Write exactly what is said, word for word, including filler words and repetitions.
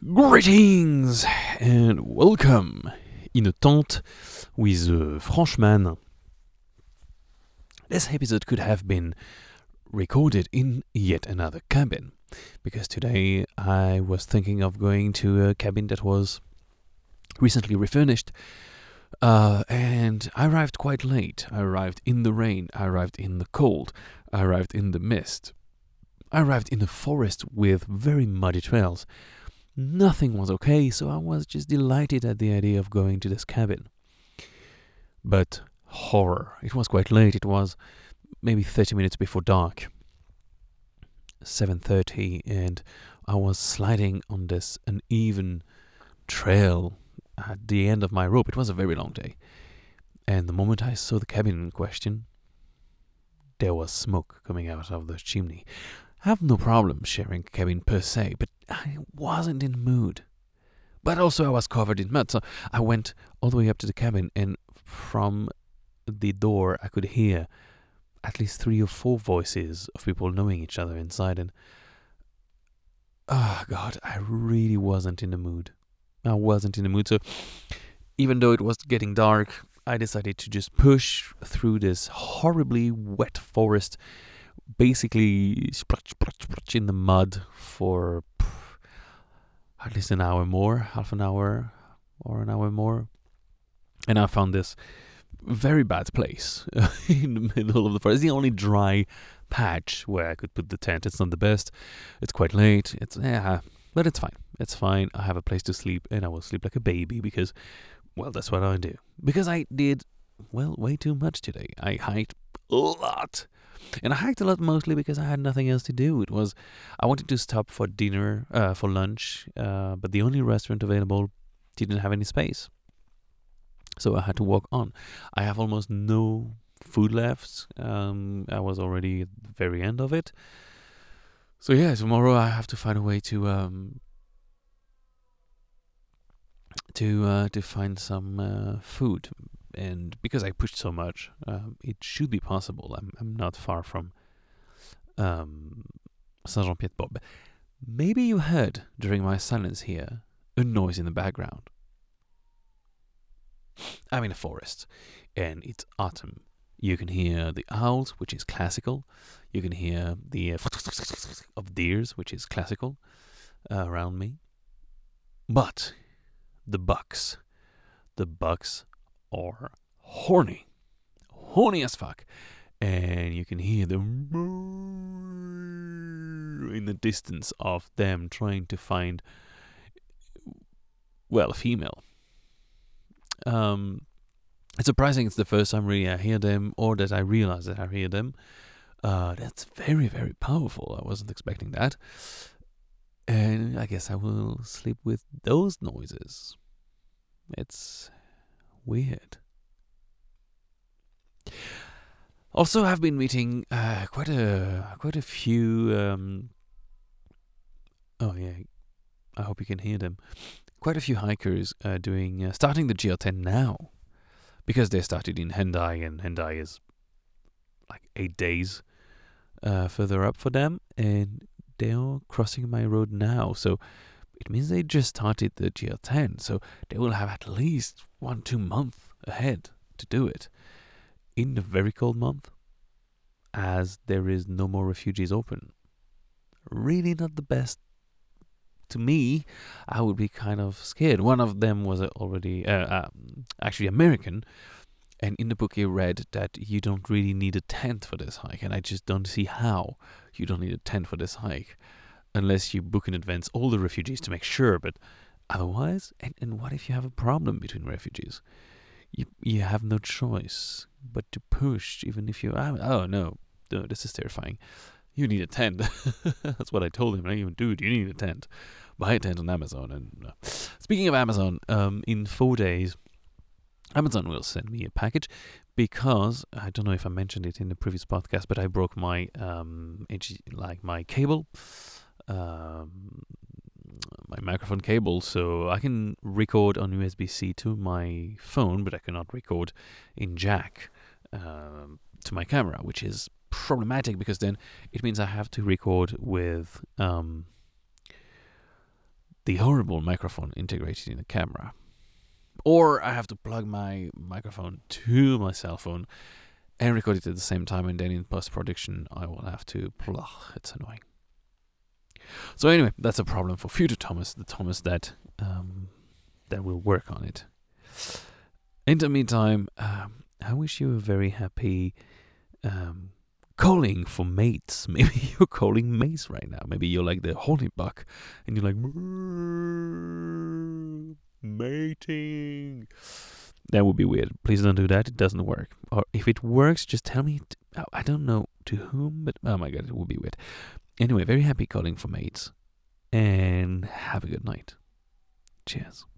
Greetings and welcome in a tent with uh, Franchman. This episode could have been recorded in yet another cabin, because today I was thinking of going to a cabin that was recently refurnished, uh, and I arrived quite late. I arrived in the rain, I arrived in the cold, I arrived in the mist, I arrived in a forest with very muddy trails. Nothing was okay, so I was just delighted at the idea of going to this cabin. But horror, it was quite late, it was maybe thirty minutes before dark. seven thirty, and I was sliding on this uneven trail at the end of my rope. It was a very long day. And the moment I saw the cabin in question, there was smoke coming out of the chimney. I have no problem sharing a cabin per se, but I wasn't in the mood. But also I was covered in mud, so I went all the way up to the cabin, and from the door I could hear at least three or four voices of people knowing each other inside, and oh God, I really wasn't in the mood. I wasn't in the mood, so even though it was getting dark, I decided to just push through this horribly wet forest, basically splutch, splutch, splutch in the mud for pff, at least an hour more, half an hour or an hour more. And I found this very bad place in the middle of the forest. It's the only dry patch where I could put the tent. It's not the best. It's quite late. It's yeah, but it's fine. It's fine. I have a place to sleep, and I will sleep like a baby because, well, that's what I do. Because I did, well, way too much today. I hiked a lot. And I hiked a lot mostly because I had nothing else to do. It was, I wanted to stop for dinner, uh, for lunch, uh, but the only restaurant available didn't have any space. So I had to walk on. I have almost no food left. Um, I was already at the very end of it. So yeah, tomorrow I have to find a way to um, to uh, to find some uh, food. And because I pushed so much, um, it should be possible. I'm I'm not far from um, Saint-Jean-Pied-de-Port. Maybe you heard during my silence here a noise in the background. I'm in a forest, and it's autumn. You can hear the owls, which is classical. You can hear the uh, of deers, which is classical, uh, around me. But the bucks, the bucks are horny, horny as fuck, and you can hear the in the distance of them trying to find, well, a female. Um, it's surprising it's the first time really I hear them, or that I realize that I hear them. Uh, that's very, very powerful. I wasn't expecting that. And I guess I will sleep with those noises. It's weird. Also, I've been meeting uh, quite a quite a few. Um, oh yeah, I hope you can hear them. Quite a few hikers uh, doing uh, starting the G L ten now, because they started in Hendai, and Hendai is like eight days uh, further up for them, and they are crossing my road now. So it means they just started the G L ten, so they will have at least one two months ahead to do it in the very cold month, as there is no more refugees open. Really not the best. To me, I would be kind of scared. One of them was already uh, uh, actually American, and in the book he read that you don't really need a tent for this hike, and I just don't see how you don't need a tent for this hike, unless you book in advance all the refugees to make sure, but otherwise, and, and what if you have a problem between refugees? You you have no choice but to push, even if you, oh no, no, this is terrifying. You need a tent. That's what I told him. I even, dude, you need a tent. Buy a tent on Amazon. And uh, speaking of Amazon, um, in four days, Amazon will send me a package, because I don't know if I mentioned it in the previous podcast, but I broke my um, like my cable, um, my microphone cable, so I can record on U S B C to my phone, but I cannot record in jack um, to my camera, which is problematic, because then it means I have to record with um, the horrible microphone integrated in the camera. Or I have to plug my microphone to my cell phone and record it at the same time, and then in post-production I will have to... Ugh, it's annoying. So anyway, that's a problem for future Thomas, the Thomas that um, that will work on it. In the meantime, um, I wish you a very happy um, calling for mates. Maybe you're calling mates right now. Maybe you're like the horny buck, and you're like, mating. That would be weird. Please don't do that. It doesn't work. Or if it works, just tell me. T- I don't know to whom, but oh my god, it would be weird. Anyway, very happy calling for mates, and have a good night. Cheers.